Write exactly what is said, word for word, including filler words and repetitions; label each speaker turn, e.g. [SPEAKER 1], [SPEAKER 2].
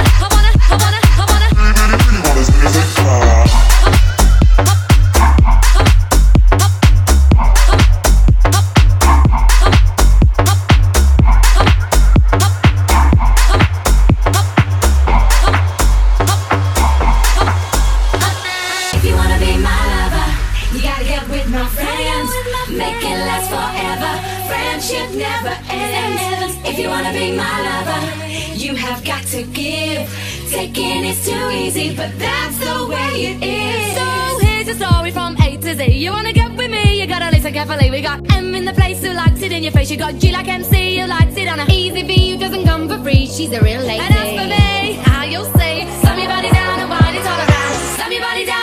[SPEAKER 1] I wanna, I wanna, I wanna.
[SPEAKER 2] Really, really, really wanna see you say ah.
[SPEAKER 1] If you wanna be my lover, you gotta get with my friends. Make it last forever. Friendship never ends. If you wanna be my lover, you have got to give. Taking is too easy, but that's the way it is. So here's a story from A to Z. You wanna get with me, you gotta listen carefully. We got M in the place who likes it in your face. You got G like M C who likes it on a easy V who doesn't come for free. She's a real lady. And as for me, how you'll see, slam your body down and wind it all around. Slam your body down.